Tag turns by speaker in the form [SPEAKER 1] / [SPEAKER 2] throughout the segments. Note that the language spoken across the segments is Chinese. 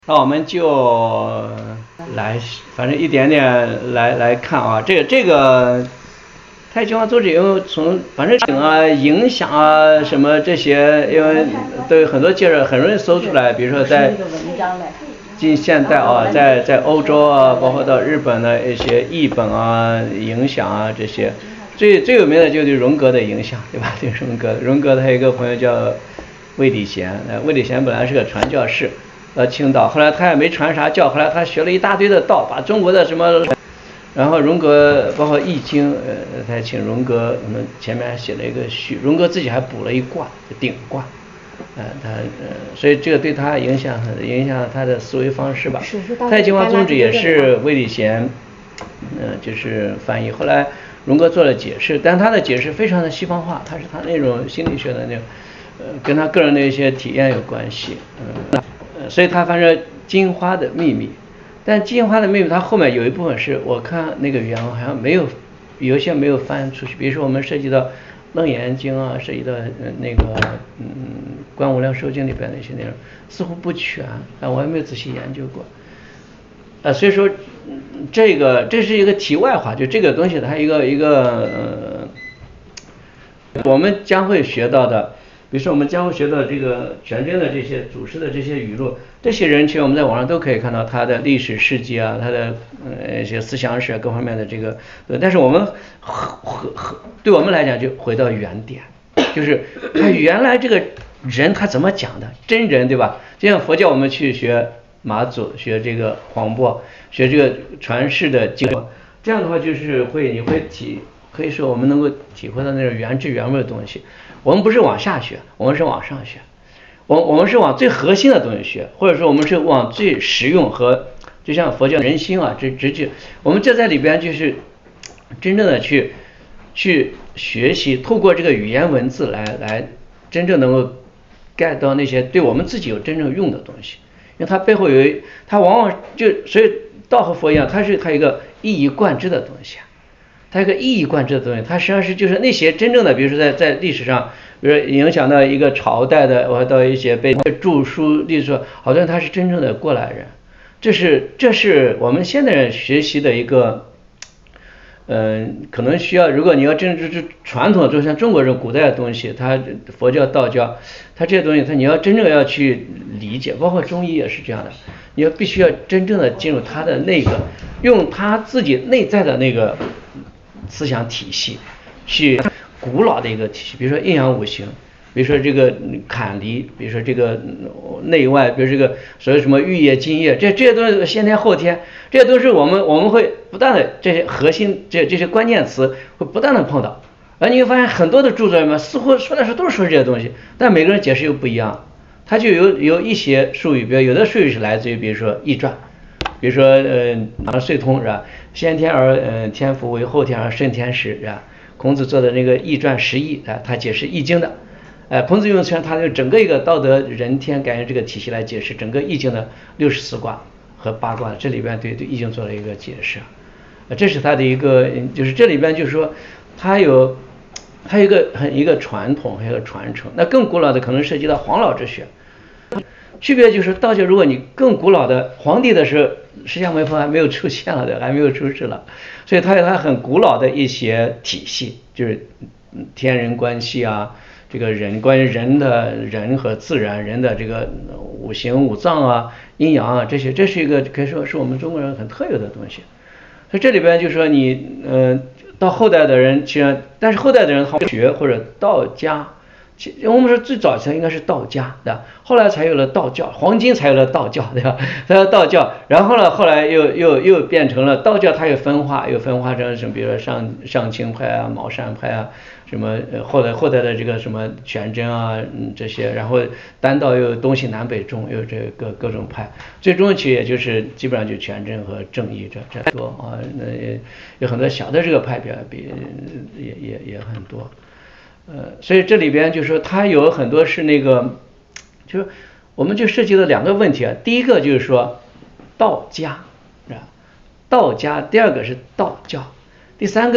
[SPEAKER 1] 那我们就来，反正一点点来看啊，这个太极王宗旨，因为反正影响啊什么这些，因为都有很多介绍，很容易搜出来。比如说在近现代啊，在欧洲啊，包括到日本的一些译本啊、影响啊这些，最有名的就是荣格的影响，对吧？对荣格他有一个朋友叫魏礼贤，魏礼贤本来是个传教士。青岛，后来他也没传啥教，后来他学了一大堆的道，把中国的什么，然后荣格包括易经，他请荣格，我们前面还写了一个序，荣格自己还补了一卦，顶卦，所以这个对他影响他的思维方式吧。太极王宗旨也是魏礼贤，就是翻译，后来荣格做了解释，但他的解释非常的西方化，他是他那种心理学的那种，跟他个人的一些体验有关系，所以他反正金花的秘密，但金花的秘密它后面有一部分是我看那个原文好像没有，有些没有翻出去，比如说我们涉及到楞严经啊，涉及到那个观无量寿经里边的一些内容似乎不全，我也没有仔细研究过，所以说这是一个题外话，就这个东西它一个我们将会学到的。比如说我们将会学到这个全真的这些祖师的这些语录，这些人其实我们在网上都可以看到他的历史事迹啊，他的一些思想史各方面的这个，但是我们对我们来讲就回到原点，就是他原来这个人他怎么讲的，真人对吧？就像佛教我们去学马祖，学这个黄檗，学这个传世的经，这样的话就是你会可以说我们能够体会到那种原汁原味的东西。我们不是往下学，我们是往上学，我们是往最核心的东西学，或者说我们是往最实用和就像佛教人心啊直觉，我们这在里边就是真正的去学习，透过这个语言文字来真正能够 get 到那些对我们自己有真正用的东西，因为它背后它往往所以道和佛一样，它一个一以贯之的东西啊。它一个一以贯之的东西，它实际上是就是那些真正的，比如说在历史上，比如说影响到一个朝代的，或者到一些被著书立说，好像他是真正的过来人，这是我们现代人学习的一个，可能需要，如果你要真正是传统，就像中国人古代的东西，它佛教、道教，它这些东西，你要真正要去理解，包括中医也是这样的，你必须要真正的进入它的那个，用他自己内在的那个思想体系，去古老的一个体系，比如说阴阳五行，比如说这个坎离，比如说这个内外，比如这个所谓什么玉液金液，这些东西先天后天，这些都是我们会不断的这些核心这些关键词会不断的碰到，而你会发现很多的著作里面似乎说的都是说这些东西，但每个人解释又不一样，它就有一些术语，比如有的术语是来自于比如说易传。比如说岁通是吧？先天而天福为后天而顺天时是吧？孔子做的那个易传10义啊，他解释易经的，孔子用他用整个一个道德人天感应这个体系来解释整个易经的64卦和8卦，这里边对易经做了一个解释，这是他的一个，就是这里边就是说他有一个传统还有一个传承，那更古老的可能涉及到黄老之学。区别就是道教，如果你更古老的皇帝的时候，释迦牟尼佛还没有出现了的，还没有出世了，所以它有它很古老的一些体系，就是天人关系啊，这个关于人和自然，人的这个五行五脏啊、阴阳啊这些，这是一个可以说是我们中国人很特有的东西。所以这里边就是说你到后代的人，其实但是后代的人好学或者道家。我们说最早期应该是道家，对吧？后来才有了道教，黄金才有了道教，对吧？才有道教，然后呢，后来又变成了道教，它又分化成什么，比如说上清派啊、茅山派啊，什么后代的这个什么全真啊这些，然后单道又东西南北中又这个各种派，最终其实也就是基本上就全真和正义这多啊，那有很多小的这个派别也很多。所以这里边就是说，它有很多是那个，就是我们就涉及了2个问题啊。第一个就是说道家，道家；第二个是道教；第三个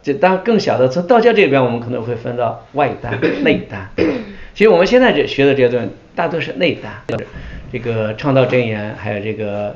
[SPEAKER 1] 这当然更小的，从道教这边我们可能会分到外丹、内丹。其实我们现在学的这段大多是内丹，这个倡道真言，还有这个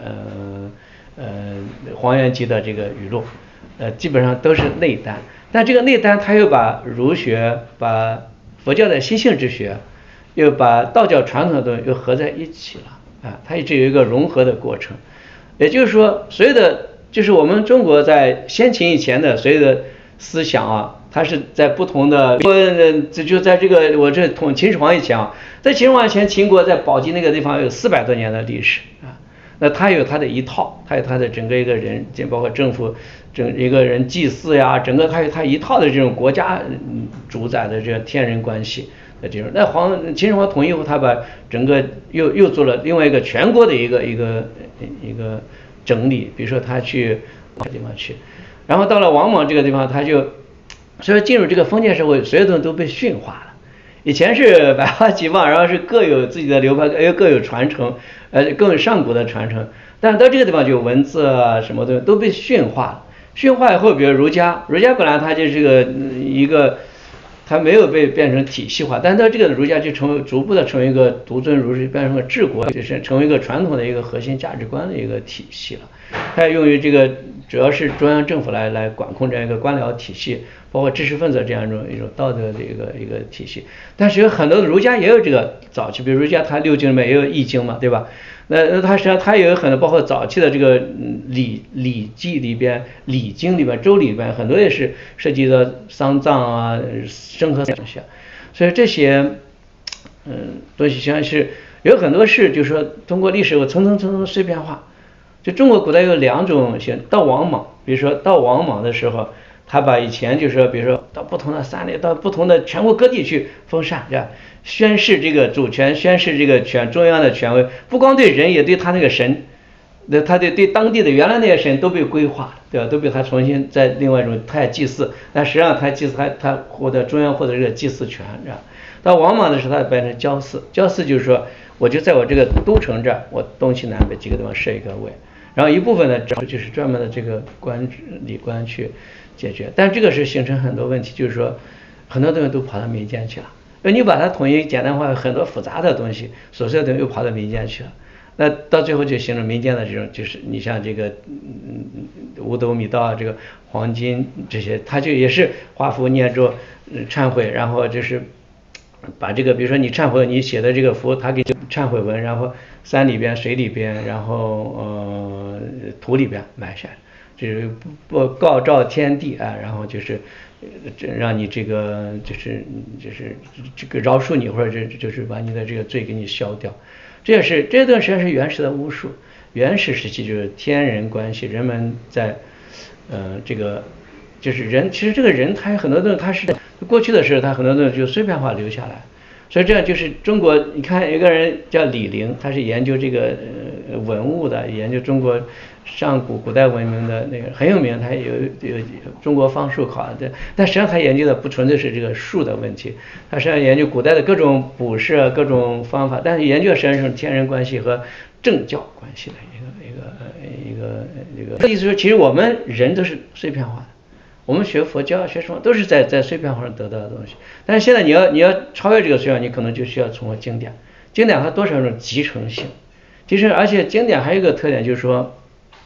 [SPEAKER 1] 黄元吉的这个语录，基本上都是内丹。但这个内丹他又把儒学、把佛教的心性之学，又把道教传统的东西又合在一起了啊，它一直有一个融合的过程。也就是说，所有的就是我们中国在先秦以前的所有的思想啊，它是在不同的，就在这个我这统秦始皇以前啊，在秦始皇以前，秦国在宝鸡那个地方有400多年的历史啊。那他有他的一套，他有他的整个一个人，包括政府一个人祭祀呀，整个他有他一套的这种国家主宰的这个天人关系的这种。那秦始皇统一后，他把整个又做了另外一个全国的一个整理，比如说他去这地方去，然后到了王莽这个地方，他就所以进入这个封建社会，所有东西都被驯化了。以前是百花齐放，然后是各有自己的流派，各有传承，更有上古的传承。但是到这个地方就文字啊什么的都被驯化了。驯化以后，比如儒家本来它就是一个，它没有被变成体系化，但是到这个儒家就逐步的成为一个独尊儒术，变成了治国，就是成为一个传统的一个核心价值观的一个体系了。它用于这个主要是中央政府来管控这样一个官僚体系，包括知识分子这样一种道德的一个体系。但是有很多的儒家也有这个早期，比如儒家它6经里面也有易经嘛，对吧？那它实际上它也有很多，包括早期的这个礼记里边、礼经里边、周礼里边，很多也是涉及到丧葬啊、生和死东西。所以这些东西实际上是有很多是，就是说通过历史有层层碎片化。就中国古代有2种型，到王莽，比如说到王莽的时候，他把以前就是说，比如说到不同的山里，到不同的全国各地去封禅，对吧？宣示这个主权，宣示这个中央的权威，不光对人，也对他那个神，他对当地的原来那些神都被规划了，对吧？都被他重新在另外一种，他也祭祀，但实际上他祭祀他获得中央获得这个祭祀权，是吧？到王莽的时候，他变成郊祀，郊祀就是说，我就在我这个都城这儿，我东西南北几个地方设一个位。然后一部分呢，就是专门的这个礼官去解决，但这个是形成很多问题，就是说很多东西都跑到民间去了。你把它统一简单化，很多复杂的东西、琐碎的东西又跑到民间去了。那到最后就形成民间的这种，就是你像这个五斗米道、这个黄金这些，它就也是画符念咒、忏悔，然后就是把这个，比如说你忏悔你写的这个符，他给忏悔文，然后山里边、水里边，然后土里边埋下，就是不告昭天地啊，然后就是让你这个就是这个饶恕你，或者就是把你的这个罪给你消掉。这段实际上是原始的巫术，原始时期就是天人关系，人们在这个就是人，其实这个人他有很多东西，他是过去的时候他很多东西就碎片化留下来。所以这样就是中国，你看有个人叫李陵，他是研究这个文物的，研究中国上古代文明的那个很有名，他有中国方术考的，但实际上他研究的不纯粹是这个术的问题，他实际上研究古代的各种卜筮、各种方法，但是研究实际上是天人关系和政教关系的一个。意思是，其实我们人都是碎片化的。我们学佛教学什么都是在碎片化上得到的东西，但是现在你要超越这个碎片，你可能就需要通过经典。经典它多少种集成性，其实而且经典还有一个特点就是说，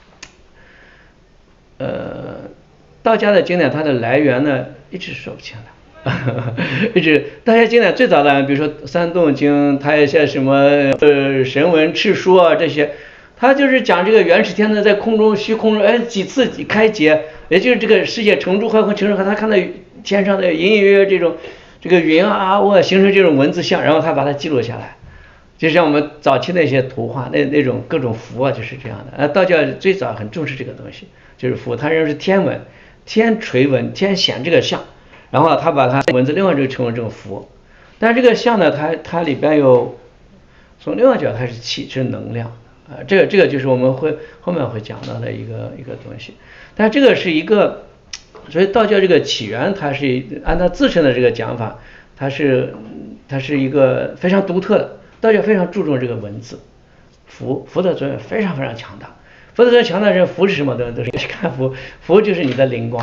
[SPEAKER 1] 道家的经典它的来源呢一直说不清的，一直道家经典最早的，比如说三洞经，它有些什么神文赤书啊这些。他就是讲这个元始天呢在空中虚空中几次开解，也就是这个世界成住坏空成住坏，他看到天上的隐隐约约这个云啊形成这种文字像，然后他把它记录下来，就像我们早期那些图画那种各种符啊就是这样的。道教最早很重视这个东西，就是符，他认为是天文、天垂文、天显这个像，然后他把它文字另外就成为这种符，但是这个像呢它里边有从另外角度它是气是能量。这个就是我们后面会讲到的一个东西，但这个是一个，所以道教这个起源，它是按照自身的这个讲法，它是一个非常独特的，道教非常注重这个文字，符的作用非常非常强大，符的作用强大，这符是什么的都是看符就是你的灵光，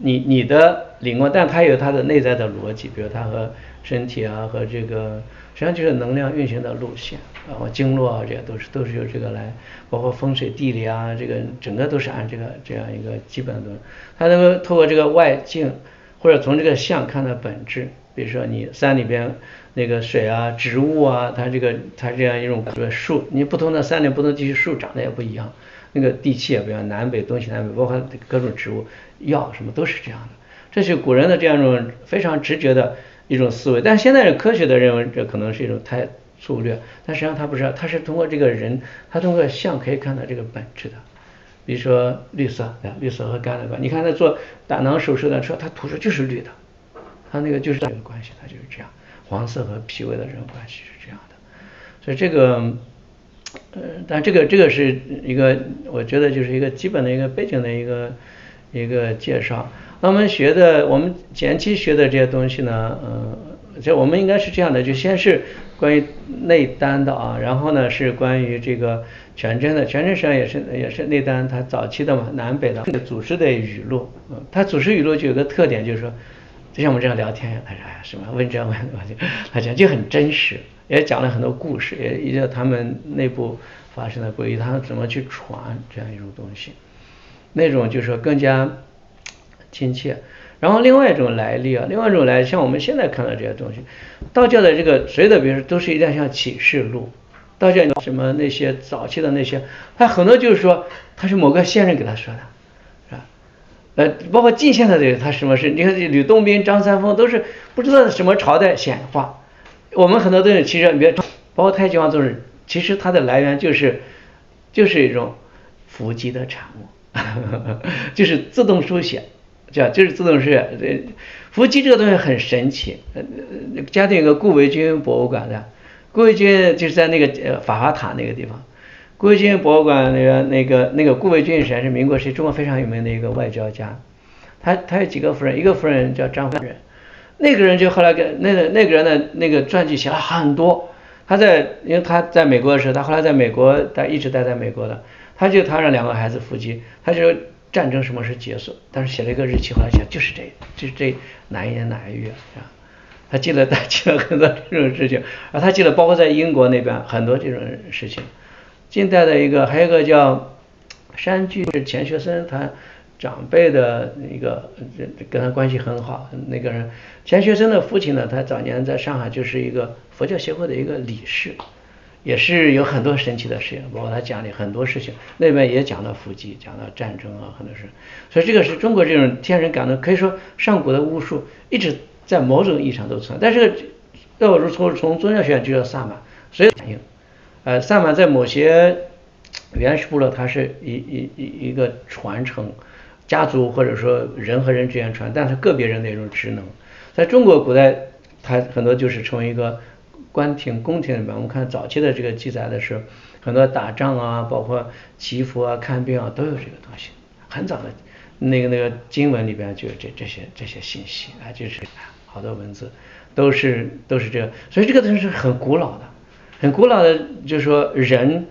[SPEAKER 1] 你的灵光，但它有它的内在的逻辑，比如它和身体啊和这个实际上就是能量运行的路线，然后经络啊这些都是由这个来，包括风水地理啊，这个整个都是按这样一个基本的东西，它能够透过这个外境或者从这个相看到本质，比如说你山里边那个水啊、植物啊，它这样一种树，你不同的山里不同地区树长得也不一样，那个地气也不一样，南北东西南北，包括各种植物药什么都是这样的，这是古人的这样一种非常直觉的一种思维，但现在科学的认为这可能是一种太粗略，但实际上它不是，它是通过这个人，它通过相可以看到这个本质的。比如说绿色，绿色和肝的关系，你看他做胆囊手术的时候，他涂出就是绿的，他那个就是这个关系，他就是这样。黄色和脾胃的这种关系是这样的，所以这个，但这个是一个，我觉得就是一个基本的一个背景的一个介绍。那我们前期学的这些东西呢，就我们应该是这样的，就先是关于内丹的啊，然后呢是关于这个全真的，全真实际上也是内丹它早期的嘛，南北的祖师的语录，它祖师语录就有个特点，就是说，就像我们这样聊天，他说哎呀什么问这问他讲就很真实，也讲了很多故事，也他们内部发生的故事，他们怎么去传这样一种东西，那种就是说更加亲切。然后另外一种来历啊，像我们现在看到这些东西，道教的这个所有的比如说都是一点像启示录，道教什么那些早期的那些，他很多就是说他是某个先人给他说的，是吧？包括近现代的他什么事，你看吕洞宾、张三丰都是不知道什么朝代显化，我们很多东西其实包括太极王宗师，其实它的来源就是一种伏击的产物，就是自动书写。就是自动书写，伏击这个东西很神奇。嘉定有个顾维钧博物馆的，顾维钧就是在那个法华塔那个地方。顾维钧博物馆那个顾维钧是民国中国非常有名的一个外交家，他有几个夫人，一个夫人叫张夫人，那个人就后来那个人的那个传记写了很多。因为他在美国的时候，他后来在美国，他一直待在美国的，他让两个孩子伏击，他就战争什么时结束，但是写了一个日期，后来想就是这哪一年哪一月啊？他记了很多这种事情，他记了包括在英国那边很多这种事情。近代的还有一个叫山居是钱学森，他长辈的一个跟他关系很好那个人，钱学森的父亲呢，他早年在上海就是一个佛教协会的一个理事。也是有很多神奇的事情，包括他讲的很多事情，那边也讲到伏击，讲到战争啊，很多事。所以这个是中国这种天人感的，可以说上古的巫术一直在某种意义上都存在。但是要从宗教学就叫萨满，所以萨满在某些原始部落，它是一个传承，家族或者说人和人之间传，但是个别人的一种职能。在中国古代，它很多就是成为一个宫廷里面，我们看早期的这个记载的是很多打仗啊，包括祈福啊、看病啊，都有这个东西。很早的那个经文里边就有这些信息啊，就是好多文字都是这个，所以这个东西是很古老的，就是说人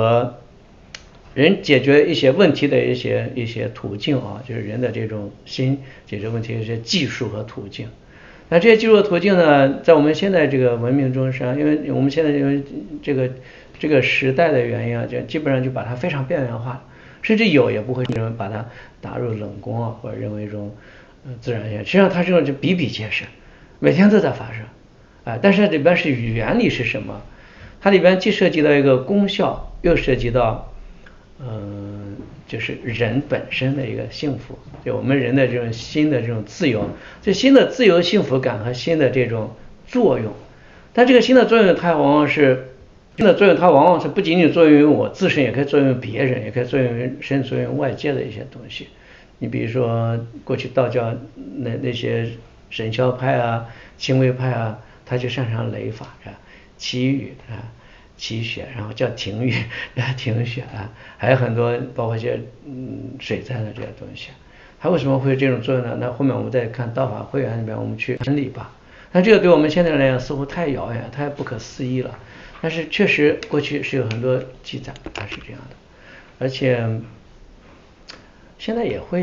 [SPEAKER 1] 解决一些问题的一些途径啊，就是人的这种心解决问题的一些技术和途径。那这些技术的途径呢，在我们现在这个文明中上，因为我们现在因为这个时代的原因啊，就基本上就把它非常边缘化，甚至也不会认为把它打入冷宫啊，或者认为一种自然现象。实际上它这种就比比皆是，每天都在发生但是里边是原理是什么？它里边既涉及到一个功效，又涉及到就是人本身的一个幸福，就我们人的这种新的这种自由，就新的自由幸福感和新的这种作用。但这个新的作用它往往是不仅仅作用于我自身，也可以作用于别人，也可以作用于甚至作用于外界的一些东西。你比如说过去道教那些神霄派啊、清微派啊，他就擅长雷法是吧？祈雨祈雪，然后叫停雨停雪还有很多包括一些水灾的这些东西。它为什么会有这种作用呢？那后面我们再看道法会员里面我们去整理吧。那这个对我们现在来讲似乎太遥远，太不可思议了。但是确实过去是有很多记载，它是这样的，而且现在也会有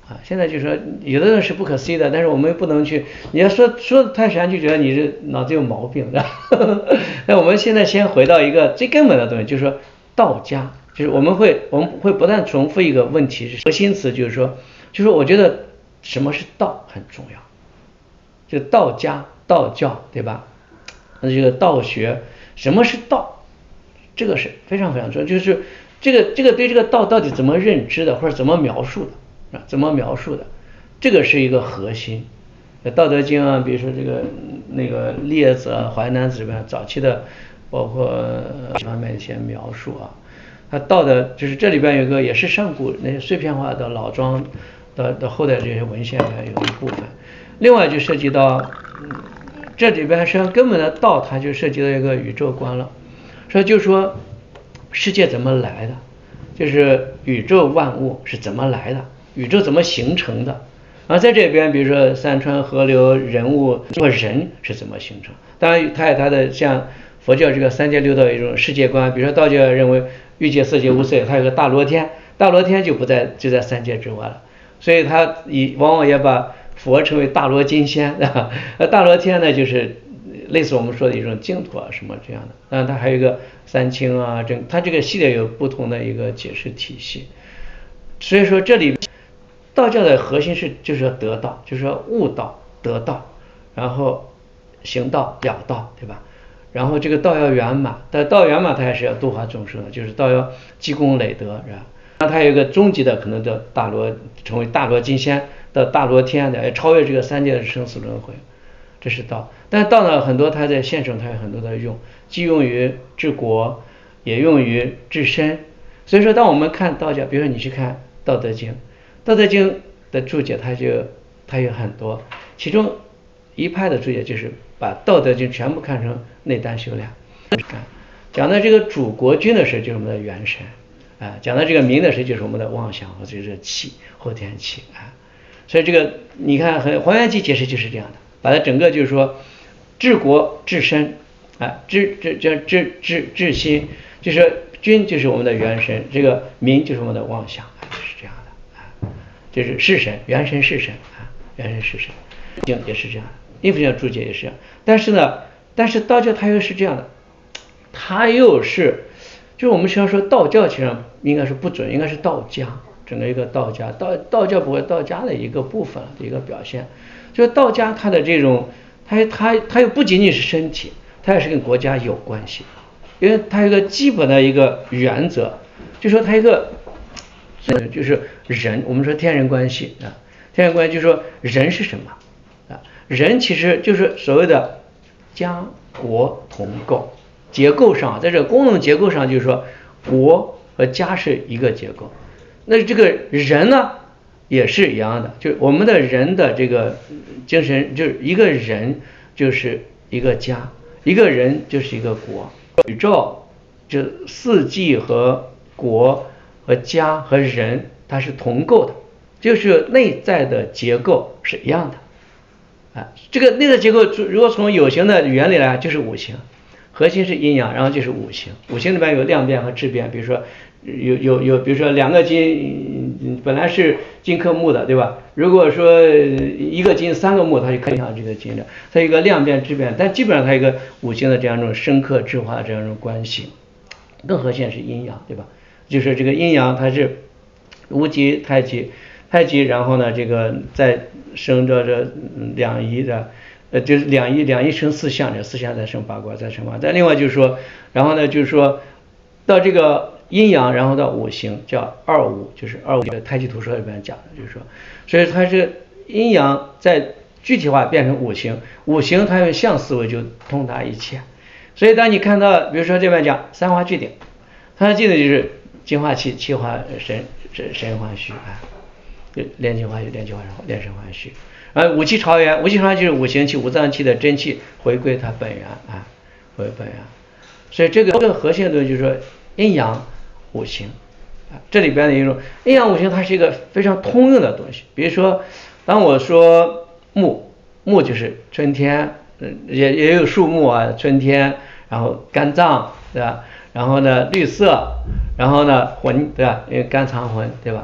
[SPEAKER 1] 啊。现在就说有的人是不可思议的，但是我们不能去，你要说太玄，就觉得你这脑子有毛病的。那我们现在先回到一个最根本的东西，就是说道家，就是我们会不断重复一个问题，是核心词，就是说我觉得什么是道很重要，就道家、道教，对吧？那这个道学，什么是道？这个是非常非常重要，就是这个对这个道到底怎么认知的，或者怎么描述的啊？怎么描述的？这个是一个核心。道德经啊，比如说这个那个列子啊、淮南子里边早期的，包括这方面一些描述啊，它道的就是这里边有个也是上古那些碎片化的老庄的后代这些文献里面有一部分。另外就涉及到这里边实际上根本的道，它就涉及到一个宇宙观了。就是说世界怎么来的，就是宇宙万物是怎么来的，宇宙怎么形成的。然后在这边比如说山川河流人物，做人是怎么形成，当然它有它的像佛教这个三界六道一种世界观，比如说道教认为欲界色界无色，它有个大罗天，大罗天就在三界之外了，所以它往往也把佛称为大罗金仙，大罗天呢就是类似我们说的一种净土啊什么这样的。当然它还有一个三清啊，它这个系列有不同的一个解释体系。所以说这里道教的核心就是要得道，就是要悟道得道，然后行道了道，对吧？然后这个道要圆满，但道圆满它还是要度化众生的，就是道要积功累德，是吧？那它有一个终极的可能的大罗，成为大罗金仙的大罗天的，超越这个三界的生死轮回，这是道。但是道呢，很多它在现实中它有很多的用，既用于治国，也用于治身。所以说当我们看道教，比如说你去看道德经，道德经的注解它有很多，其中一派的注解就是把道德经全部看成内丹修炼。讲到这个主国君的事就是我们的元神啊，讲到这个民的事就是我们的妄想和这个气，后天气啊。所以这个你看还原记解释就是这样的，把它整个就是说治国治身啊，治心，就是君就是我们的元神，这个民就是我们的妄想，是这样的啊，就是是神，元神是神啊，元神是神，也是这样的，阴符教注解也是这样。但是道教它又是这样的，它又是就是我们实际上说道教其实应该是不准，应该是道家，整个一个道家，道教不会道家的一个部分的一个表现。就是道家它的这种它又不仅仅是身体，它也是跟国家有关系，因为它有一个基本的一个原则，就说它一个就是人，我们说天人关系啊，天人关系就是说人是什么啊？人其实就是所谓的家国同构，结构上，在这个功能结构上，就是说国和家是一个结构，那这个人呢也是一样的，就是我们的人的这个精神，就是一个人就是一个家，一个人就是一个国，宇宙就四季和国和家和人它是同构的，就是内在的结构是一样的啊。这个内在结构如果从有形的原理来就是五行，核心是阴阳，然后就是五行，五行里面有量变和质变，比如说有比如说两个金本来是金克木的，对吧？如果说一个金三个木，它就可以影响这个金的，它有一个量变质变，但基本上它有一个五行的这样一种生克制化这样一种关系。更核心是阴阳，对吧？就是这个阴阳它是无极太极，然后呢这个再生着这两仪的就是两仪生四象，这四象再生八卦，再生八卦。再另外就是说，然后呢就是说到这个阴阳，然后到五行叫二五，就是二五这个太极图说里边讲的，就是说，所以它是阴阳在具体化变成五行，五行它用象思维就通达一切。所以当你看到比如说这边讲三化聚顶，三化聚顶就是金化气，气化神，神化虚啊，就炼精化虚，炼气化神，炼神化虚。五气朝元，五气朝元就是五行气、五脏气的真气回归它本源啊，回归本源。所以这个核心的东西就是说阴阳五行啊，这里边的一种阴阳五行，它是一个非常通用的东西。比如说，当我说木就是春天，也有树木啊，春天，然后肝脏，对吧？然后呢绿色，然后呢魂，对吧？因为肝藏魂，对吧？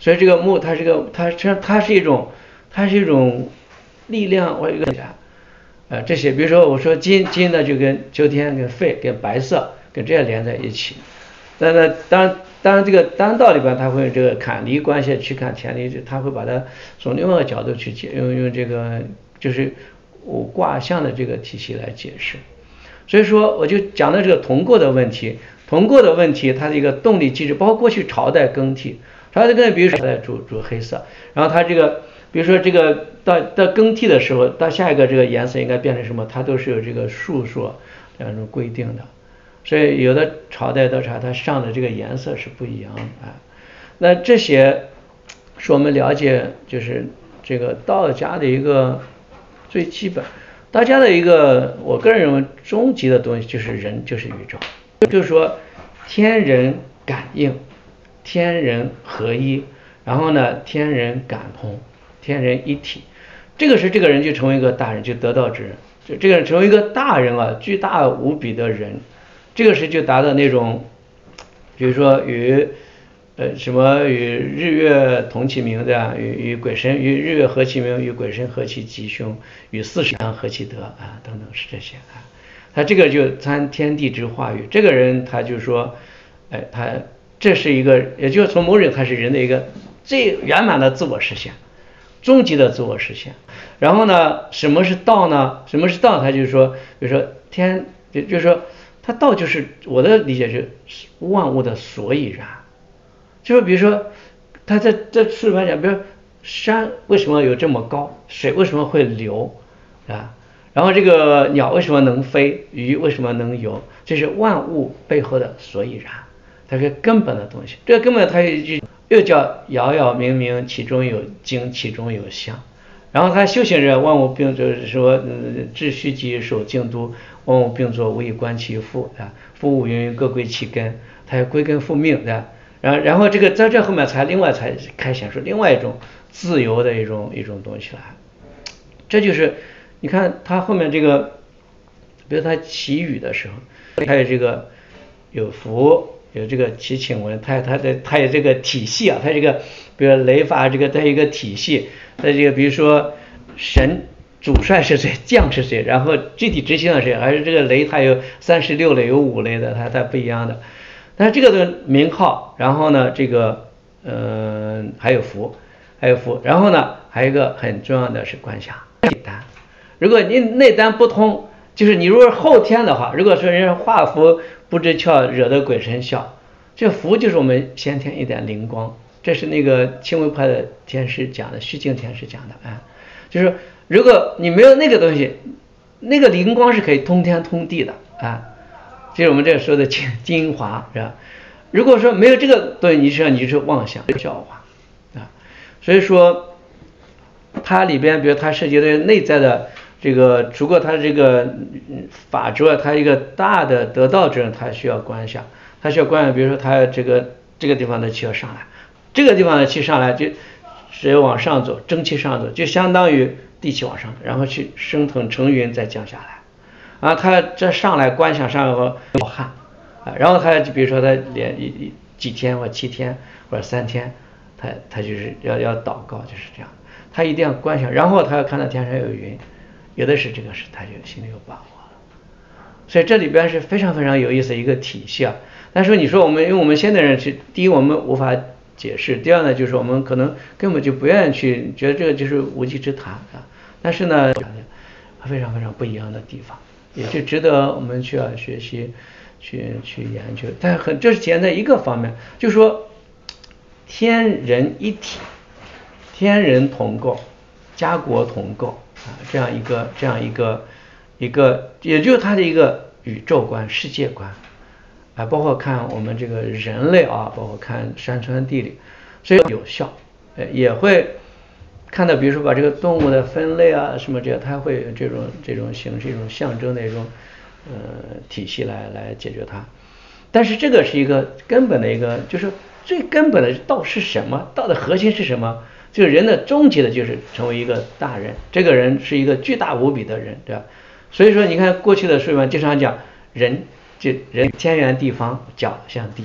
[SPEAKER 1] 所以这个木它是一种力量或一个这些，比如说我说金呢就跟秋天跟肺跟白色跟这些连在一起。那当然这个单道里边它会这个坎离关系去看天离，它会把它从另外一个角度去解，用这个就是五卦象的这个体系来解释。所以说我就讲到这个铜垢的问题，它的一个动力机制，包括过去朝代更替，比如说主黑色，然后它这个比如说这个到更替的时候，到下一个这个颜色应该变成什么，它都是有这个术数这样一种规定的。所以有的朝代到它上的这个颜色是不一样啊。那这些是我们了解就是这个道家的一个最基本，道家的一个我个人认为终极的东西就是人，就是宇宙，就是说天人感应，天人合一，然后呢天人感通，天人一体。这个人就成为一个大人，就得道之人，就这个人成为一个大人啊，巨大无比的人。这个就达到那种，比如说与日月同其名的，与鬼神与日月合其名，与鬼神合其吉凶，与四时阳合其德啊，等等是这些啊。他这个就参天地之化育，这个人他就说，他这是一个，也就是从某种他是人的一个最圆满的自我实现，终极的自我实现。然后呢，什么是道呢？什么是道？他就是说，比如说天，就是说。它道就是我的理解是万物的所以然，就是比如说他在这书里面讲，比如山为什么有这么高，水为什么会流啊，然后这个鸟为什么能飞，鱼为什么能游，这是万物背后的所以然，它是根本的东西。这个根本它又叫杳杳冥冥，其中有精，其中有象。然后他修行人万物并就是说，致虚极，守静笃，万物并作，无以观其父啊，夫物芸芸，各归其根，他要归根复命的。然后这个在这后面才开显出另外一种自由的一种东西来。这就是你看他后面这个，比如他祈雨的时候，还有这个有符，有这个祈请文，他有这个体系啊，他这个比如雷法这个它有一个体系。在这个比如说神主帅是谁，将是谁，然后具体执行的谁，还是这个雷它有36类，有5类的，它不一样的。但是这个的名号，然后呢这个还有符，然后呢还有一个很重要的是观想内丹。如果你内丹不通，就是你如果是后天的话，如果说人家画符不知窍，惹得鬼神笑，这符就是我们先天一点灵光。这是那个清微派的天师讲的，虚静天师讲的啊，就是如果你没有那个东西，那个灵光是可以通天通地的啊，就是我们这说的精华是吧？如果说没有这个东西，你是妄想教化啊，所以说它里边，比如它涉及的内在的这个，除过它这个法之外，它一个大的得道之人，他需要观想，比如说他这个地方的气要上来。这个地方的气上来，就水往上走，蒸汽上走，就相当于地气往上走，然后去升腾成云，再降下来。啊，他这上来观想上来后冒汗啊，然后他比如说他连几天或7天或者3天，他就是要祷告，就是这样。他一定要观想，然后他要看到天上有云，有的是这个是他就心里有把握了。所以这里边是非常非常有意思的一个体系啊。但是你说因为我们现代人是第一我们无法解释，第二呢就是我们可能根本就不愿意去觉得这个就是无稽之谈啊，但是呢非常非常不一样的地方，也就值得我们去学习去研究。但这是体现在一个方面，就是说天人一体，天人同构，家国同构啊，这样一个，也就是它的一个宇宙观、世界观。啊，包括看我们这个人类啊，包括看山川地理，所以有效，也会看到，比如说把这个动物的分类啊什么这些，它会有这种形式、一种象征的一种体系来解决它。但是这个是一个根本的一个，就是最根本的道是什么？道的核心是什么？就是人的终极的就是成为一个大人，这个人是一个巨大无比的人，对吧？所以说你看过去的书里面经常讲人天圆地方，角像地，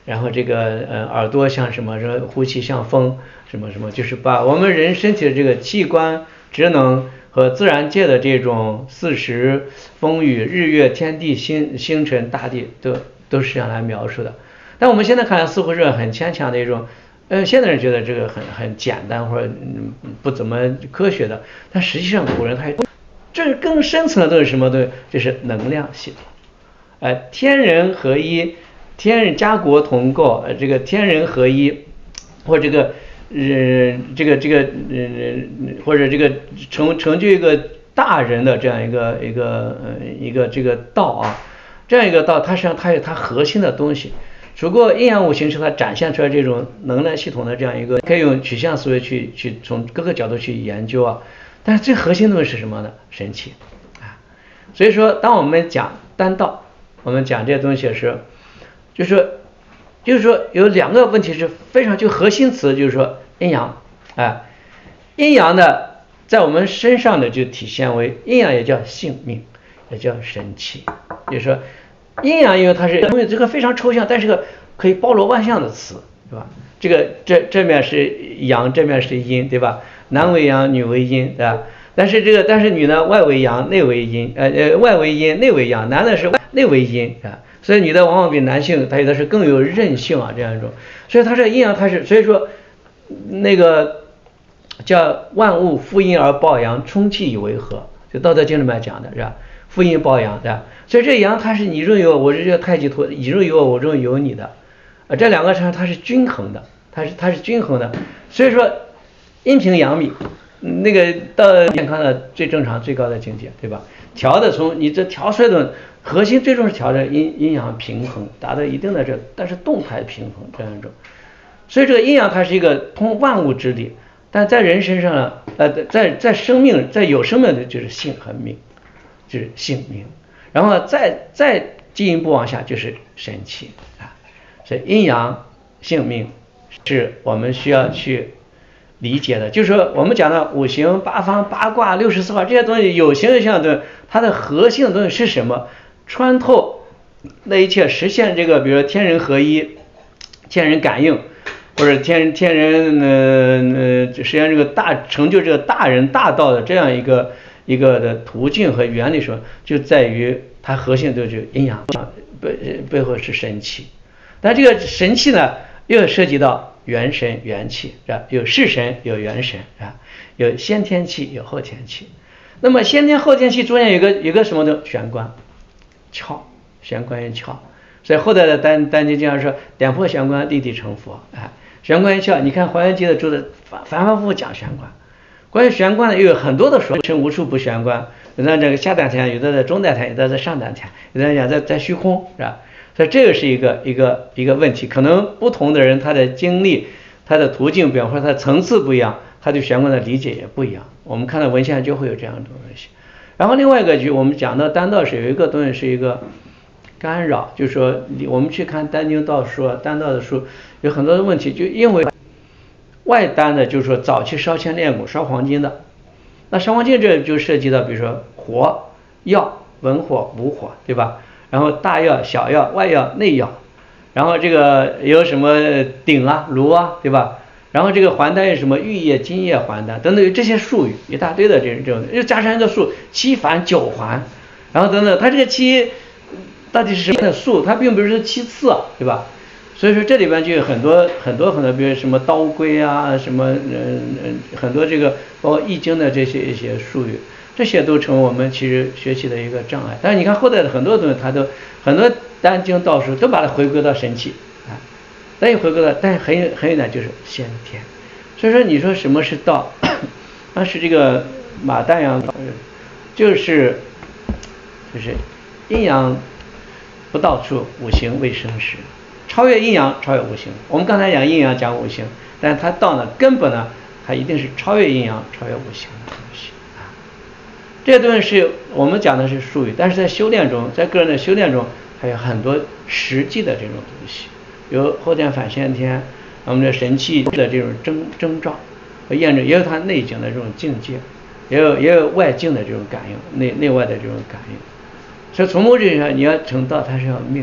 [SPEAKER 1] 然后这个耳朵像什么，呼气像风，什么什么，就是把我们人身体的这个器官职能和自然界的这种四时风雨日月天地星辰大地都是这样来描述的。但我们现在看来似乎是很牵强的一种，现在人觉得这个很简单或者不怎么科学的，但实际上古人他这更深层的都是什么东西？这是能量系统，天人合一，天人家国同构，这个天人合一，或者或者这个成就一个大人的这样一个这个道啊，这样一个道，它实际上它有它核心的东西。只不过阴阳五行是它展现出来这种能量系统的这样一个，可以用取向思维去从各个角度去研究啊。但是最核心的东西是什么呢？神气啊。所以说，当我们讲丹道，我们讲这些东西的时候，就是说有两个问题是非常就核心词，就是说阴阳阴阳的在我们身上的就体现为阴阳，也叫性命，也叫神气。就是说阴阳，因为它是东西这个非常抽象，但是个可以包罗万象的词，对吧？这个这面是阳，这面是阴，对吧？男为阳，女为阴，对吧？但是女呢，外为阳，内为阴，外为阴，内为阳，男的是内为阴啊。所以女的往往比男性，它有的是更有韧性啊，这样一种。所以它这阴阳，它是所以说那个叫万物负阴而抱阳，充气以为和，就《道德经》里面讲的是吧？负阴抱阳，对吧？所以这阳它是你中有我，这叫太极图，你中有我，我中有你的，这两个上它是均衡的，它是均衡的。所以说阴平阳秘，那个到健康的最正常最高的境界，对吧？调的从你这调出来的核心最终是调的阴阳平衡，达到一定的但是动态平衡这样一种。所以这个阴阳它是一个通万物之理，但在人身上呢，在生命，在有生命的就是性和命，就是性命，然后再进一步往下就是神气啊。所以阴阳性命是我们需要去理解的。就是说我们讲的五行八方八卦64卦这些东西，有形有象的，它的核心的东西是什么？穿透那一切，实现这个比如说天人合一，天人感应，或者天人实现这个成就这个大人大道的这样一个的途径和原理说，就在于它核心就是阴阳，背后是神气。但这个神气呢，又涉及到元神元气，是吧？有世神，有元神，是吧？有先天气，有后天气。那么先天后天气中间有个什么呢？玄关窍，玄关于窍。所以后代的丹经经常说，点破玄关，立地成佛。玄关于窍，你看《华严经》的注的反复复讲玄关。关于玄关呢，又有很多的说，称无处不玄关。有的这个下丹田，有的在中丹田，有的在上丹田，有的讲在虚空，是吧？所以这个是一个问题，可能不同的人他的经历、他的途径不一样，或者他的层次不一样，他对玄关的理解也不一样。我们看到文献就会有这样的东西。然后另外一个就我们讲到丹道是有一个东西是一个干扰，就是说我们去看丹经道书、丹道的书，有很多的问题，就因为外丹的，就是说早期烧铅炼汞、烧黄金的，那烧黄金这就涉及到比如说火药、文火、武火，对吧？然后大药、小药、外药、内药，然后这个有什么鼎啊、炉啊，对吧？然后这个还丹有什么玉液、金液还丹等等，这些术语一大堆的这种，又加上一个术七反九还，然后等等，它这个七到底是什么的术？它并不是七次，对吧？所以说这里边就有很多，比如什么刀龟啊，什么很多这个包括易经的这些一些术语。这些都成为我们其实学习的一个障碍。但是你看后代的很多东西，它都很多丹经道术都把它回归到神气但又回归到，但是很有点就是先天。所以说你说什么是道？那是这个马丹阳就是阴阳不到处，五行未生时，超越阴阳，超越五行。我们刚才讲阴阳讲五行，但是它道呢根本呢，它一定是超越阴阳，超越五行的东西。这些东西是我们讲的是术语，但是在修炼中，在个人的修炼中，还有很多实际的这种东西，有后天反先天，我们的神气的这种征兆和验证，也有它内境的这种境界，也有外境的这种感应，内外的这种感应。所以从某种意义上，你要成道，它是要命的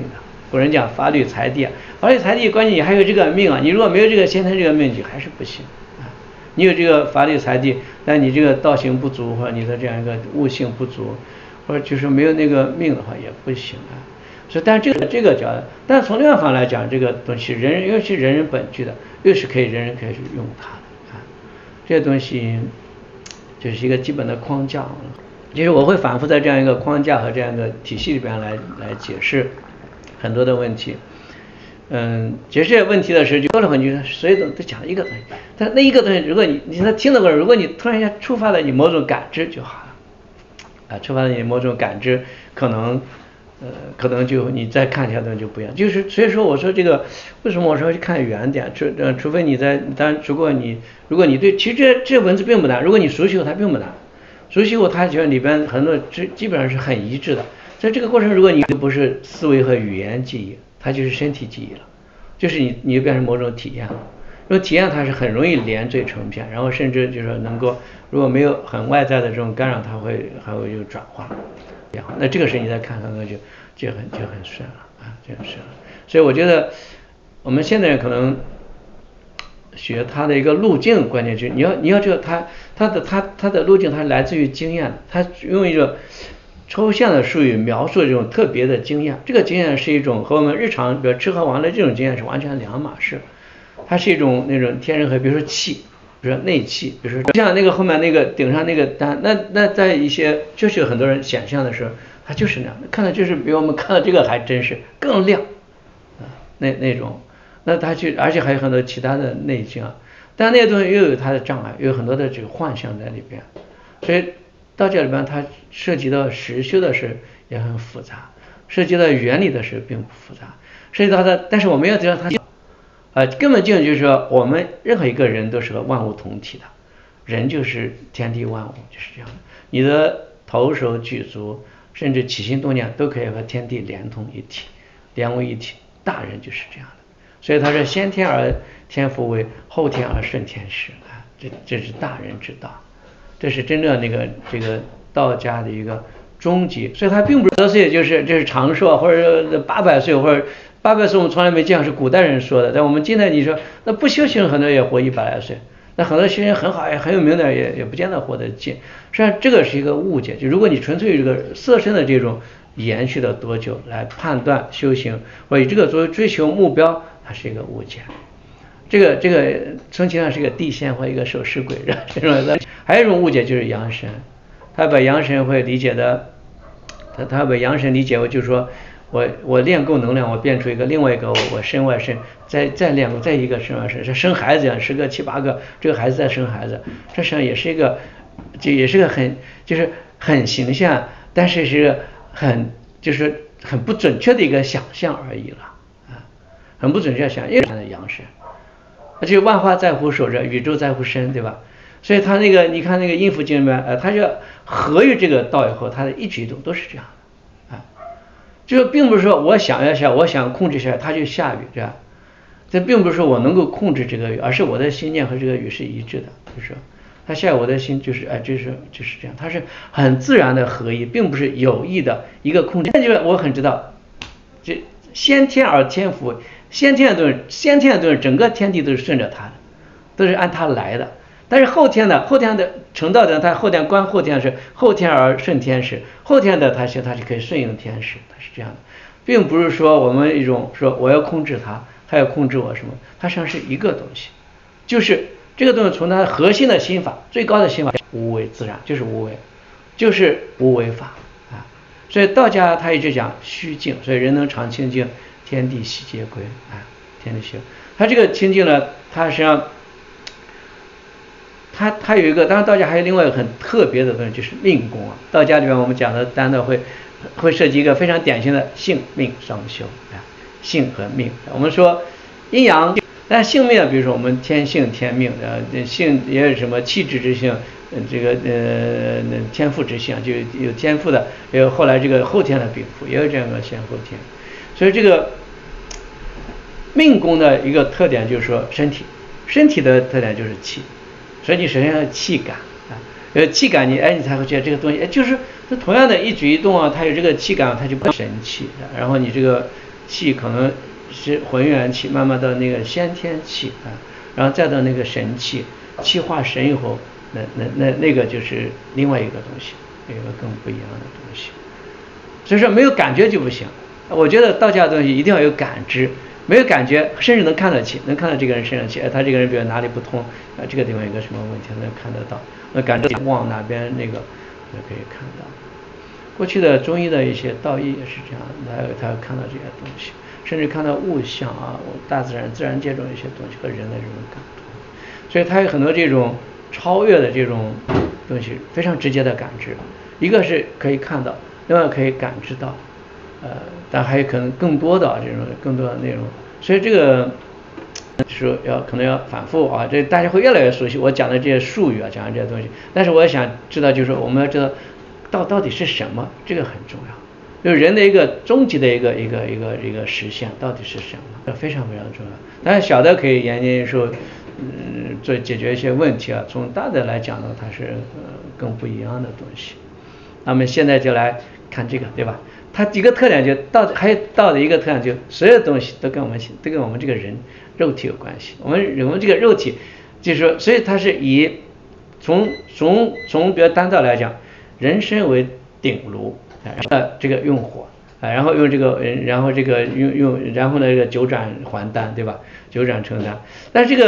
[SPEAKER 1] 古人讲法律财地啊，法律财地关键你还有这个命啊，你如果没有这个先天这个命就还是不行啊。你有这个法律财地，但你这个道行不足或者你的这样一个悟性不足，或者就是没有那个命的话也不行啊。所以，但是这个讲，但是从另外方来讲，这个东西因为是人人本具的，又是人人可以去用它的啊。这些东西就是一个基本的框架。就是我会反复在这样一个框架和这样一个体系里边来解释很多的问题。解释这些问题的时候，就多了很多，所有都讲一个东西。但那一个东西，如果你听的过程，如果你突然一下触发了你某种感知就好了，触发了你某种感知，可能就你再看其他东西就不一样。就是所以说我说这个为什么我说去看远点，除非你当然如果你对，其实这文字并不难，如果你熟悉后它并不难，熟悉后它觉得里边很多基本上是很一致的。在这个过程，如果你不是思维和语言记忆，它就是身体记忆了，就是你就变成某种体验了。这种体验它是很容易连缀成片，然后甚至就是能够如果没有很外在的这种干扰，它会还会有转化。那这个时候你再看就很顺了啊，就很顺了。所以我觉得我们现在人可能学它的一个路径，关键就是你要知道它的路径，它是来自于经验的，它用一个抽象的术语描述这种特别的经验。这个经验是一种和我们日常比如吃喝玩乐这种经验是完全两码事，它是一种那种天人合，比如说气，比如说内气，比如说像那个后面那个顶上那个单，那在一些就是有很多人想象的时候，它就是那样的，看到就是比我们看到这个还真是更亮啊，那种，那它而且还有很多其他的内境啊，但那些东西又有它的障碍，有很多的这个幻象在里边，所以到这里边它涉及到实修的事也很复杂，涉及到原理的事并不复杂，涉及到它，但是我们要知道它。根本境就是说，我们任何一个人都是和万物同体的，人就是天地万物，就是这样的。你的头手举足，甚至起心动念，都可以和天地连通一体，连为一体。大人就是这样的，所以他说先天而天福为，后天而顺天时啊，这是大人之道，这是真正这个道家的一个终极。所以他并不是100岁这是长寿，或者800岁或者。800岁我们从来没见，是古代人说的。但我们今天你说，那不修行很多也活100来岁，那很多修行很好也很有名的也不见得活得近。实际上这个是一个误解，就如果你纯粹以这个色身的这种延续了多久来判断修行，或以这个作为追求目标，它是一个误解。这个充其量是一个地仙或一个守尸鬼人。还有一种误解就是阳神，他把阳神会理解的，他把阳神理解为就是说。我练够能量，我变出另外一个我身外身，再练够再一个身外身，生孩子10个7、8个，这个孩子再生孩子，这实际上也是一个，这也是个就是很形象，但是是就是很不准确的一个想象而已了啊，很不准确的想象，因为他的阳神，那就万化在乎手着，宇宙在乎身，对吧？所以他你看那个阴符经里面，他就合于这个道以后，他的一举一动都是这样的。就并不是说我想要下，我想控制一下它就下雨，这样，这并不是说我能够控制这个雨，而是我的心念和这个雨是一致的，就是说它下我的心就是就是这样，它是很自然的合一，并不是有意的一个控制。那就是我很知道，这先天而天福，先天的东西，整个天地都是顺着它的，都是按它来的。但是后天的成道的，他后天观后天是后天而顺天时，后天的他是可以顺应天时，他是这样的，并不是说我们一种说我要控制它，它要控制我什么，它实际上是一个东西，就是这个东西从它核心的心法，最高的心法无为自然，就是无为，就是无为法啊。所以道家他一直讲虚静，所以人能常清净，天地悉皆归啊，天地悉。他这个清净呢，它实际上。它有一个，当然道家还有另外一个很特别的东西，就是命宫啊。道家里面我们讲的单的会涉及一个非常典型的性命双修啊，性和命。我们说阴阳，但性命，比如说我们天性天命性也有什么气质之性，这个天赋之性，就有天赋的，也有后来这个后天的禀赋，也有这样的先后天。所以这个命宫的一个特点就是说身体的特点就是气。所以你首先要气感啊，气感你才会觉得这个东西，就是它同样的一举一动啊，它有这个气感，它就不神气。然后你这个气可能是浑元气，慢慢到那个先天气啊，然后再到那个神气，气化神以后，那个就是另外一个东西，一个更不一样的东西。所以说没有感觉就不行。我觉得道家的东西一定要有感知，没有感觉甚至能看得起，能看到这个人身上气，他这个人比如哪里不通这个地方有个什么问题能看得到，那感觉往哪边那个就可以看到。过去的中医的一些道义也是这样，他看到这些东西，甚至看到物象啊，大自然界中一些东西和人的这种感同，所以他有很多这种超越的这种东西，非常直接的感知，一个是可以看到，另外可以感知到，但还有可能更多的更多的内容，所以这个说可能要反复啊，这大家会越来越熟悉我讲的这些术语啊，讲的这些东西，但是我也想知道，就是我们要知道到底是什么，这个很重要，就是人的一个终极的一个实现到底是什么，这非常非常重要。但是小的可以研究说，做解决一些问题啊，从大的来讲呢，它是更不一样的东西。那么现在就来看这个，对吧？它一个特点就还有道的一个特点，就所有东西都跟我们这个人肉体有关系。我们这个肉体就是说，所以它是以从比如单道来讲，人身为鼎炉，这个用火然后用这个然后这个然后呢这个九转还丹，对吧？九转成丹。但是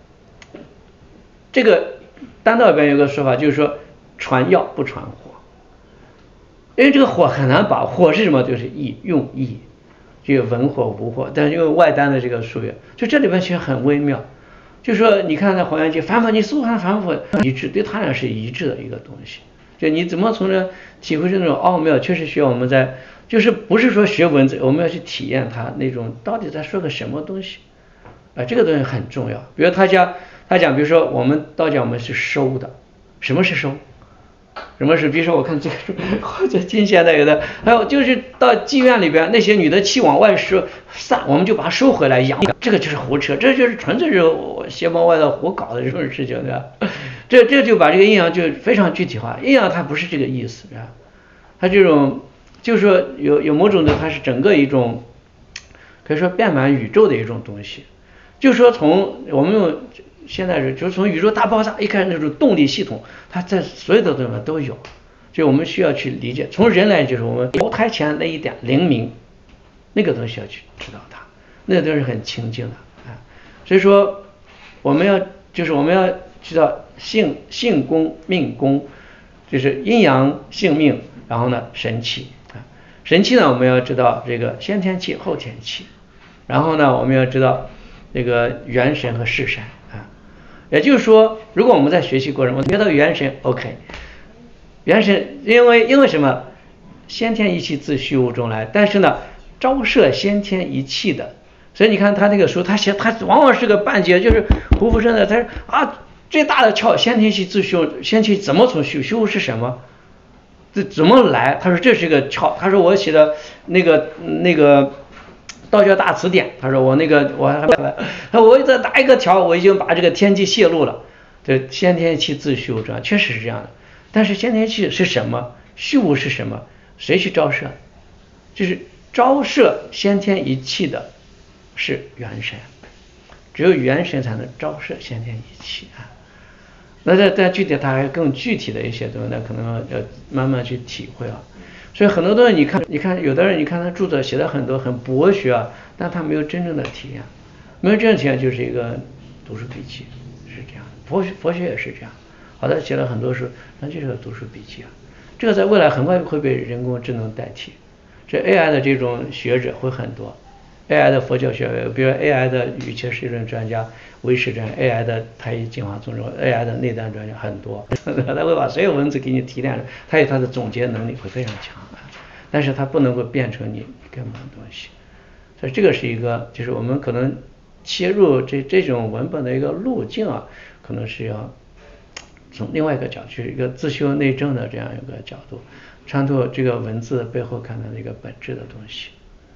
[SPEAKER 1] 这个单道里边有个说法，就是说传药不传火。因为这个火很难把，火是什么？就是用意，这个文火武火，但是用外丹的这个术语，就这里边其实很微妙。就是说，你看那黄元气，反复你搜看反复一致，对他俩是一致的一个东西。就你怎么从这体会这种奥妙，确实需要我们就是不是说学文字，我们要去体验它那种到底在说个什么东西这个东西很重要。比如他讲，比如说我们道家我们是收的，什么是收？什么是？比如说我看这个书，或者近现代有的，还有就是到妓院里边那些女的气往外散，我们就把它收回来养，这个就是胡扯，这就是纯粹是邪门外道胡搞的这种事情，对吧？这就把这个阴阳就非常具体化，阴阳它不是这个意思，是吧？它这种就是说有某种的，它是整个一种可以说遍满宇宙的一种东西，就是说从我们用。现在就是从宇宙大爆炸一开始那种动力系统，它在所有的东西都有，所以我们需要去理解。从人来就是我们投胎前那一点灵明，那个东西要去知道它，那个都是很清净的所以说我们要知道性功命功，就是阴阳性命，然后呢神气神气呢我们要知道这个先天气后天气，然后呢我们要知道这个元神和式神也就是说，如果我们在学习过程，我觉得元神 OK， 元神因为什么？先天一气自虚无中来，但是呢，招摄先天一气的，所以你看他那个书，他往往是个半截，就是胡福生的，他说最大的窍，先天气自虚无，先天怎么从虚无是什么？这怎么来？他说这是个窍，他说我写的那个。道教大词典，他说我再打一个条，我已经把这个天机泄露了。这先天气自虚无，确实是这样的。但是先天气是什么？虚无是什么？谁去招摄？就是招摄先天一气的是元神，只有元神才能招摄先天一气那在具体它还有更具体的一些东西，那可能要慢慢去体会所以很多东西你看有的人你看他著作写的很多很博学但他没有真正的体验，没有真正体验就是一个读书笔记，是这样的。佛学也是这样，好的写了很多书，那就是个读书笔记这个在未来很快会被人工智能代替，这 AI 的这种学者会很多，AI 的佛教学者，比如 AI 的语切实论专家、唯识专家 ，AI 的太乙净化宗中 ，AI 的内丹专家很多，他会把所有文字给你提炼，他有他的总结能力会非常强但是它不能够变成你根本的东西，所以这个是一个，就是我们可能切入这种文本的一个路径可能是要从另外一个角度，就是一个自修内证的这样一个角度，穿透这个文字背后看到的一个本质的东西。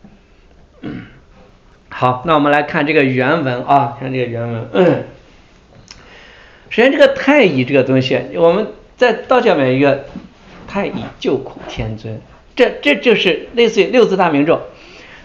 [SPEAKER 1] 好，那我们来看这个原文看这个原文。首先这个太乙这个东西，我们在道教里面有一个太乙救苦天尊，这就是类似于六字大明咒。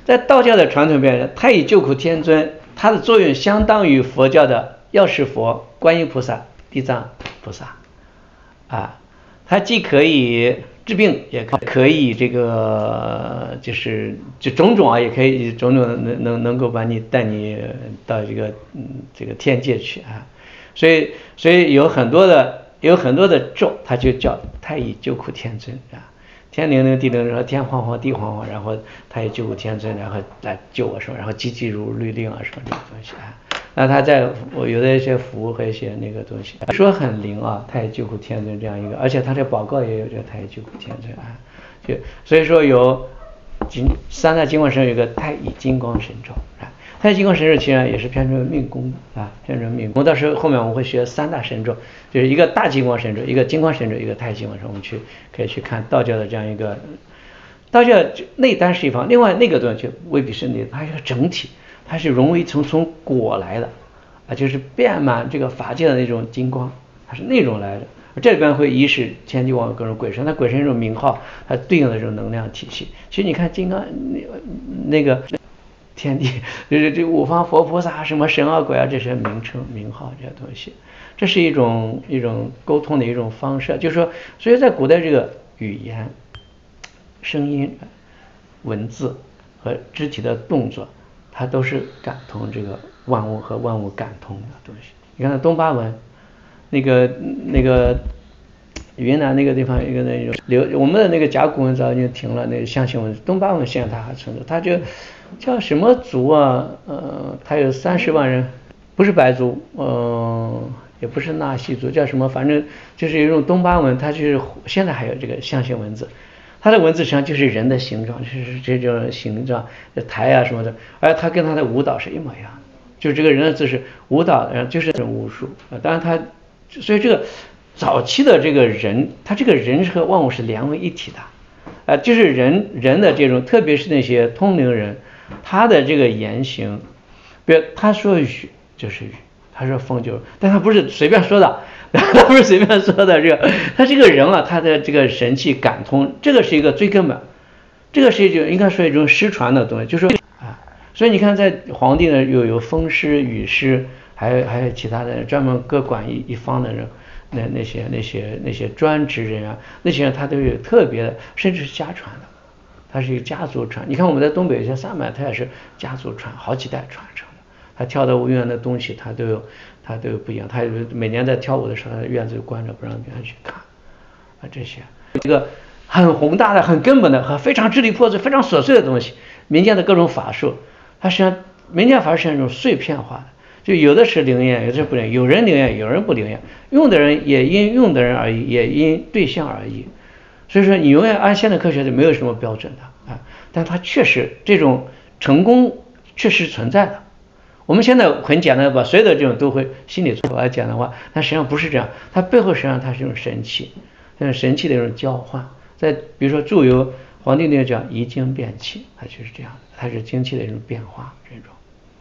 [SPEAKER 1] 在道教的传统表现，太乙救苦天尊，它的作用相当于佛教的药师佛、观音菩萨、地藏菩萨，啊，它既可以治病，也可以这个就种种啊，也可以种种能够把你带你到这个天界去啊，所以有很多的咒，它就叫太乙救苦天尊啊。天灵灵地灵灵，天晃晃地晃晃，然后他也救苦天尊，然后来救我什么，然后急急如律令啊什么这个东西啊。那他我有的一些符和一些那个东西，说很灵啊，太乙救苦天尊这样一个，而且他这报告也有这个太乙救苦天尊啊，所以说有三大金光神有一个太乙金光神咒啊。太乙金光神咒其实也是偏重命功啊，偏重命功。到时候后面我们会学三大神咒，就是一个大金光神咒，一个金光神咒，一个太乙金光神咒。我们可以去看道教的这样一个，道教内丹是一方，另外那个东西就未必是内，它是个整体，它是融为一层从果来的啊，就是遍满这个法界的那种金光，它是那种来的。这里边会一是天地王各种鬼神，那鬼神这种名号，它对应的这种能量体系。其实你看金刚那个。天地就是这五方佛菩萨什么神啊鬼啊这些名称名号这些东西，这是一种沟通的一种方式，就是说，所以在古代这个语言、声音、文字和肢体的动作，它都是感通这个万物和万物感通的东西。你看那东巴文，那个云南那个地方一个那种我们的那个甲骨文早已经停了，那个象形文字，东巴文现在它还存在，它就叫什么族啊？它有30万人，不是白族，也不是纳西族，叫什么？反正就是一种东巴文，它就是现在还有这个象形文字，它的文字实际上就是人的形状，就是这种形状，台啊什么的，而它跟它的舞蹈是一模一样的，就是这个人的姿势，舞蹈，然后就是这种巫术当然它，所以这个早期的这个人，他这个人和万物是连为一体的，就是人的这种，特别是那些通灵人。他的这个言行，比如他说雨就是雨，他说风就是，但他不是随便说的，他不是随便说的。他这个人啊，他的这个神气感通，这个是一个最根本，这个是一种应该说一种失传的东西，就是啊。所以你看，在皇帝呢，有风师、雨师，还有其他的专门各管一方的人，那些专职人啊，那些人他都有特别的，甚至是家传的。它是一个家族传，你看我们在东北有些山脉，它也是家族传，好几代传承的。他跳的舞院的东西，它都有不一样。他每年在跳舞的时候，他的院子就关着，不让别人去看啊。这些这个很宏大的、很根本的和非常支离破碎、非常琐碎的东西，民间的各种法术，它实际上民间法术是一种碎片化的，就有的是灵验，有的是不灵验，有人灵验，有人不灵验，用的人也因用的人而异，也因对象而异。所以说，你永远按现代科学就没有什么标准的啊，但它确实这种成功确实存在的。我们现在很简单的把所有的这种都会心理做来讲的话，但实际上不是这样，它背后实际上它是一种神气，神气的一种交换。在比如说注有《黄帝内经》讲移精变气，它就是这样的，它是精气的一种变化这种。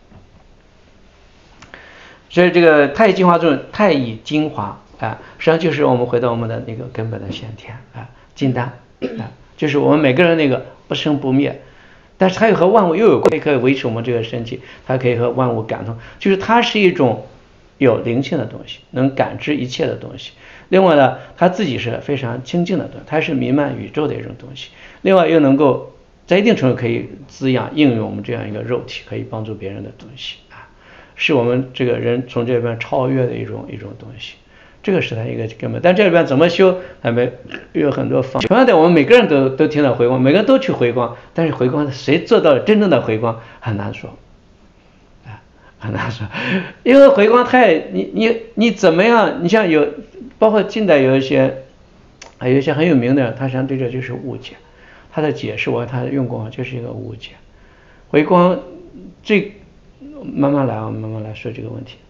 [SPEAKER 1] 所以这个太乙精华中，太乙精华啊，实际上就是我们回到我们的那个根本的先天啊。金丹啊，就是我们每个人那个不生不灭，但是它又和万物又有关，可以维持我们这个身体，它可以和万物感通，就是它是一种有灵性的东西，能感知一切的东西。另外呢，它自己是非常清净的东西，它是弥漫宇宙的一种东西。另外又能够在一定程度可以滋养应用我们这样一个肉体，可以帮助别人的东西啊，是我们这个人从这边超越的一种东西。这个是它一个根本，但这里边怎么修，还没有很多方。同样的，我们每个人都听到回光，每个人都去回光，但是回光谁做到真正的回光很难说，啊，很难说，因为回光你怎么样？你像包括近代有一些很有名的，他实际上对这就是误解，他的解释他用过就是一个误解。回光慢慢来，我们慢慢来说这个问题。